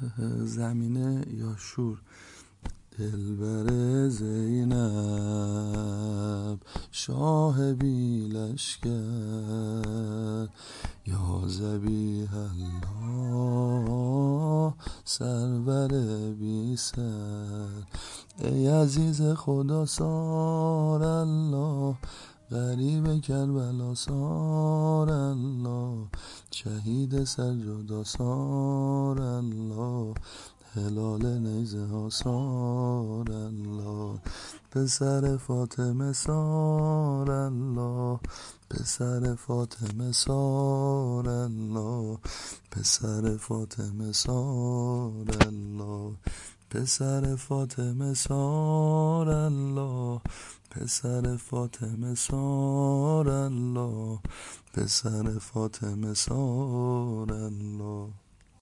زمینه یا شور. دلبر زینب شاه بی لشکر، یا ذبیح الله سرور بی سر. ای عزیز خدا سار الله، غریب کربلا سار الله، شهید سجادا سار الله، هلال نیزه ها سار الله. پسر فاطمه سار الله، پسر فاطمه سار الله، پسر فاطمه سار الله، پسر فاطمه سار الله، پسر فاطمه سار الله، پسر فاطمه سار الله.